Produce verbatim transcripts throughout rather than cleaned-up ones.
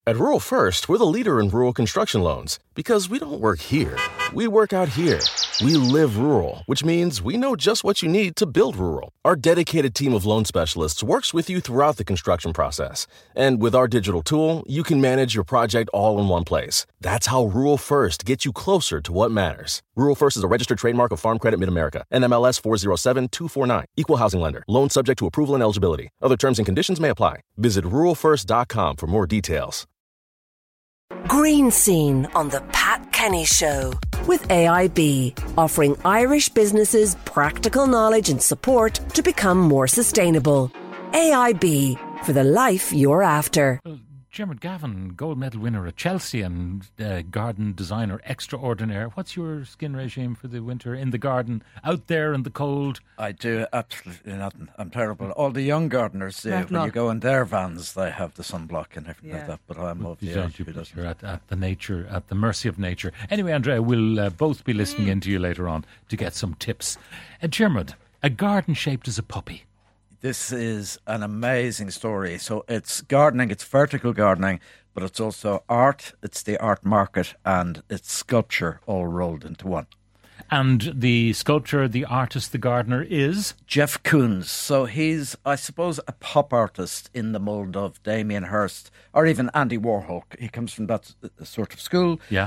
At Rural First, we're the leader in rural construction loans because we don't work here. We work out here. We live rural, which means we know just what you need to build rural. Our dedicated team of loan specialists works with you throughout the construction process. And with our digital tool, you can manage your project all in one place. That's how Rural First gets you closer to what matters. Rural First is a registered trademark of Farm Credit Mid-America, N M L S four zero seven two four nine. Equal housing lender. Loan subject to approval and eligibility. Other terms and conditions may apply. Visit rural first dot com for more details. Green Scene on the Pat Kenny Show with A I B, offering Irish businesses practical knowledge and support to become more sustainable. A I B, for the life you're after. Well, Dermot Gavin, gold medal winner at Chelsea and uh, garden designer extraordinaire. What's your skin regime for the winter in the garden, out there in the cold? I do absolutely nothing. I'm terrible. All the young gardeners, uh, when you go in their vans, they have the sunblock and everything yeah. like that. But I'm of the age who doesn't. You're at, at the nature, at the mercy of nature. Anyway, Andrea, we'll uh, both be listening mm. in to you later on to get some tips. Uh, Dermot, a garden shaped as a puppy. This is an amazing story. So it's gardening, it's vertical gardening, but it's also art, it's the art market, and it's sculpture all rolled into one. And the sculptor, the artist, the gardener is? Jeff Koons. So he's, I suppose, a pop artist in the mould of Damien Hirst or even Andy Warhol. He comes from that sort of school. Yeah.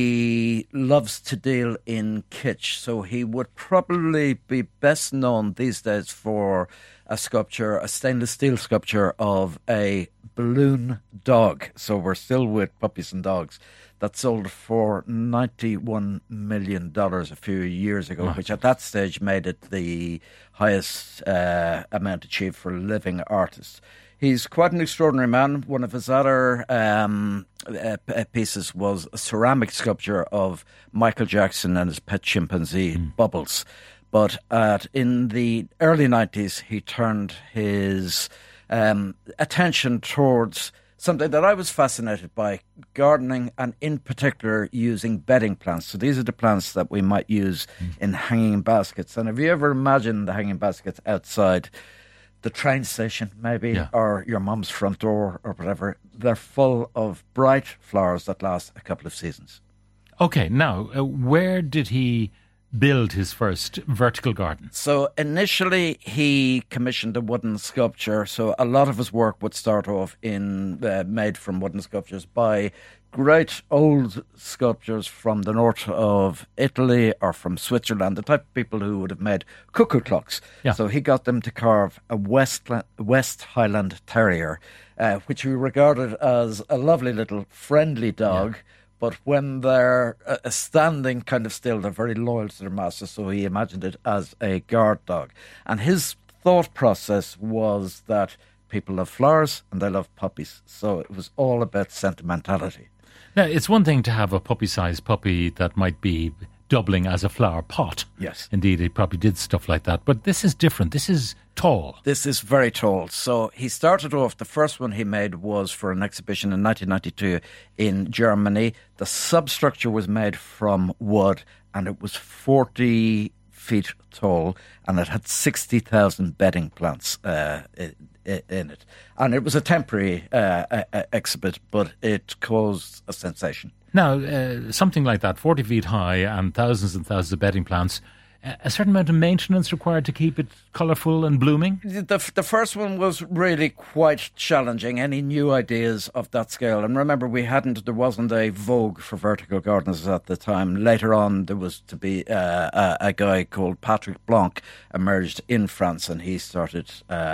He loves to deal in kitsch. So he would probably be best known these days for a sculpture, a stainless steel sculpture of a balloon dog. So we're still with puppies and dogs. That sold for ninety-one million dollars a few years ago, wow. which at that stage made it the highest uh, amount achieved for a living artist. He's quite an extraordinary man. One of his other um, uh, pieces was a ceramic sculpture of Michael Jackson and his pet chimpanzee, mm. Bubbles. But at, in the early nineties, he turned his um, attention towards something that I was fascinated by, gardening, and in particular using bedding plants. So these are the plants that we might use mm. in hanging baskets. And have you ever imagined the hanging baskets outside the train station, maybe, yeah. or your mum's front door or whatever? They're full of bright flowers that last a couple of seasons. Okay, now, uh, where did he build his first vertical garden? So initially he commissioned a wooden sculpture. So a lot of his work would start off in uh, made from wooden sculptures by great old sculptors from the north of Italy or from Switzerland, the type of people who would have made cuckoo clocks. Yeah. So he got them to carve a West, West Highland Terrier, uh, which we regarded as a lovely little friendly dog. Yeah. But when they're uh, standing kind of still, they're very loyal to their master, so he imagined it as a guard dog. And his thought process was that people love flowers and they love puppies. So it was all about sentimentality. Now, it's one thing to have a puppy-sized puppy that might be doubling as a flower pot. Yes. Indeed, he probably did stuff like that. But this is different. This is tall. This is very tall. So he started off, the first one he made was for an exhibition in nineteen ninety-two in Germany. The substructure was made from wood and it was forty feet tall and it had sixty thousand bedding plants uh, in it. And it was a temporary uh, exhibit, but it caused a sensation. Now, uh, something like that, forty feet high and thousands and thousands of bedding plants, a certain amount of maintenance required to keep it colourful and blooming? The, the first one was really quite challenging. Any new ideas of that scale? And remember, we hadn't, there wasn't a vogue for vertical gardens at the time. Later on, there was to be uh, a, a guy called Patrick Blanc emerged in France, and he started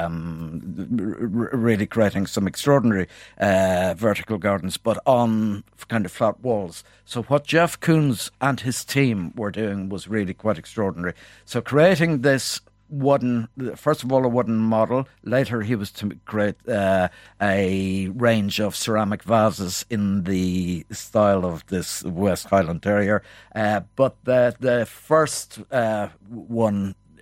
um, r- really creating some extraordinary uh, vertical gardens, but on kind of flat walls. So what Jeff Koons and his team were doing was really quite extraordinary. So creating this wooden, first of all, a wooden model. Later he was to create uh, a range of ceramic vases in the style of this West Highland Terrier. Uh, but the, the first uh, one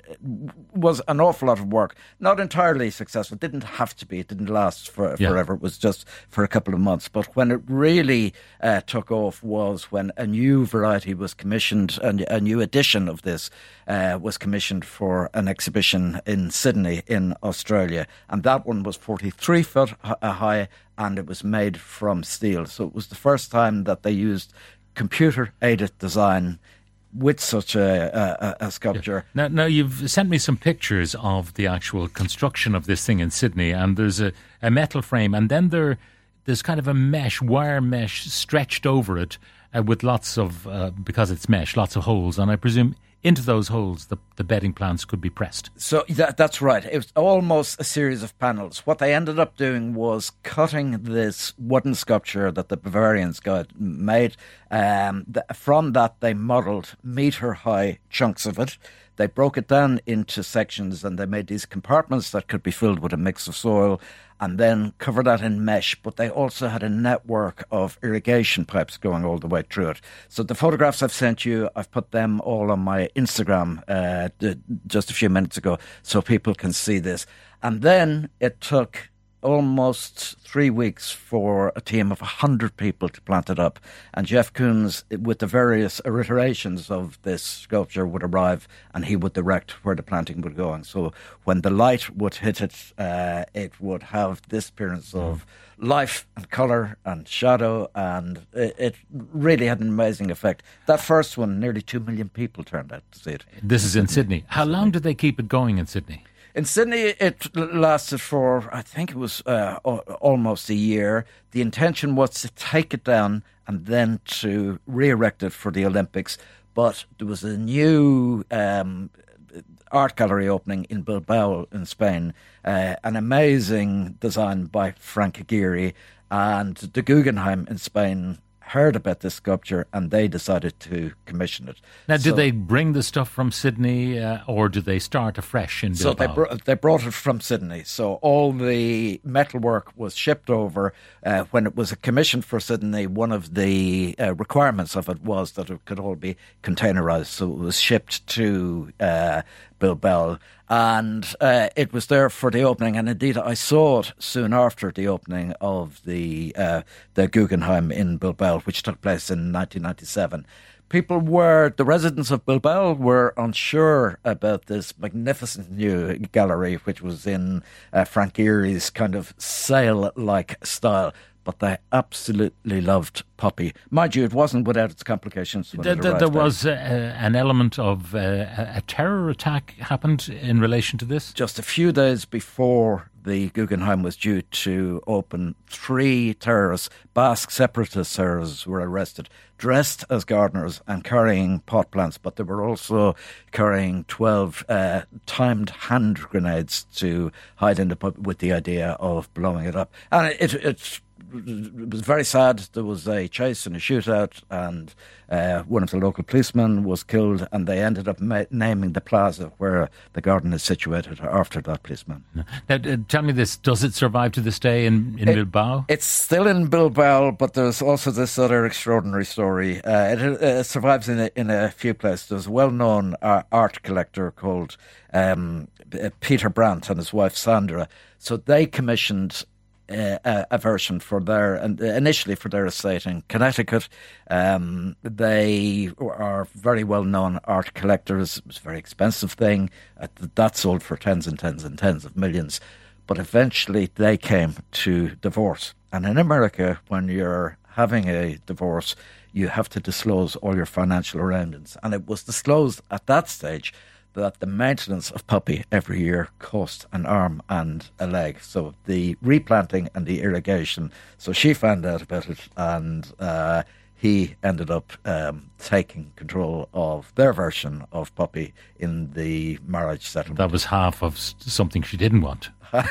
was an awful lot of work. Not entirely successful. It didn't have to be. It didn't last for, yeah. forever. It was just for a couple of months. But when it really uh, took off was when a new variety was commissioned, and a new edition of this uh, was commissioned for an exhibition in Sydney in Australia. And that one was forty-three foot high, and it was made from steel. So it was the first time that they used computer-aided design with such a, a, a sculpture. Yeah. Now, now, you've sent me some pictures of the actual construction of this thing in Sydney, and there's a, a metal frame, and then there there's kind of a mesh, wire mesh stretched over it uh, with lots of, uh, because it's mesh, lots of holes, and I presume into those holes the, the bedding plants could be pressed. So that, that's right. It was almost a series of panels. What they ended up doing was cutting this wooden sculpture that the Bavarians got made. Um, the, from that, they modelled metre-high chunks of it. They broke it down into sections, and they made these compartments that could be filled with a mix of soil, and then covered that in mesh. But they also had a network of irrigation pipes going all the way through it. So the photographs I've sent you, I've put them all on my Instagram uh, just a few minutes ago, so people can see this. And then it took almost three weeks for a team of one hundred people to plant it up. And Jeff Koons, with the various iterations of this sculpture, would arrive and he would direct where the planting would go. And so when the light would hit it, uh, it would have this appearance of life and colour and shadow, and it, it really had an amazing effect. That first one, nearly two million people turned out to see it. This is in Sydney. How long did they keep it going in Sydney? In Sydney, it lasted for, I think it was uh, almost a year. The intention was to take it down and then to re-erect it for the Olympics. But there was a new um, art gallery opening in Bilbao in Spain, uh, an amazing design by Frank Aguirre, and the Guggenheim in Spain heard about this sculpture and they decided to commission it. Now, so, did they bring the stuff from Sydney uh, or did they start afresh in Bilbao? So they, br- they brought it from Sydney. So all the metalwork was shipped over. Uh, when it was commissioned for Sydney, one of the uh, requirements of it was that it could all be containerized. So it was shipped to uh, Bilbao. And uh, it was there for the opening, and indeed I saw it soon after the opening of the uh, the Guggenheim in Bilbao, which took place in nineteen ninety-seven. People were, the residents of Bilbao were unsure about this magnificent new gallery, which was in uh, Frank Gehry's kind of sail-like style. But they absolutely loved Poppy. Mind you, it wasn't without its complications. When the, it the, arrived there there. was uh, an element of uh, a terror attack happened in relation to this? Just a few days before the Guggenheim was due to open, three terrorists, Basque separatist terrorists, were arrested, dressed as gardeners and carrying pot plants, but they were also carrying twelve uh, timed hand grenades to hide in the pub with the idea of blowing it up. And it, it, it It was very sad. There was a chase and a shootout, and uh, one of the local policemen was killed, and they ended up ma- naming the plaza where the garden is situated after that policeman. Now, uh, tell me this, does it survive to this day in, in it, Bilbao? It's still in Bilbao, but there's also this other extraordinary story. Uh, it uh, survives in a, in a few places. There's a well-known uh, art collector called um, Peter Brandt and his wife Sandra. So they commissioned Uh, a, a version for their, and initially for their estate in Connecticut. Um, they are very well-known art collectors. It was a very expensive thing. Uh, that sold for tens and tens and tens of millions. But eventually they came to divorce. And in America, when you're having a divorce, you have to disclose all your financial arrangements. And it was disclosed at that stage that the maintenance of Puppy every year cost an arm and a leg. So the replanting and the irrigation. So she found out about it, and uh, he ended up um, taking control of their version of Puppy in the marriage settlement. That was half of something she didn't want.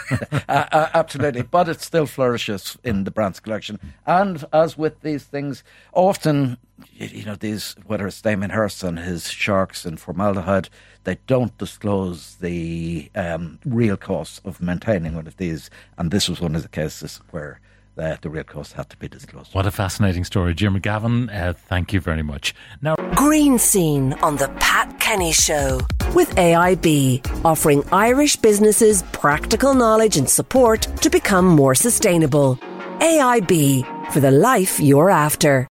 uh, absolutely, but it still flourishes in the Brandt's collection. And as with these things, often, you know, these, whether it's Damien Hirst and his sharks in formaldehyde, they don't disclose the um, real cost of maintaining one of these. And this was one of the cases where the, the real cost had to be disclosed. What a fascinating story. Jim McGavin, uh, thank you very much. Now, Green Scene on the Pat Kenny Show with A I B, offering Irish businesses practical knowledge and support to become more sustainable. A I B, for the life you're after.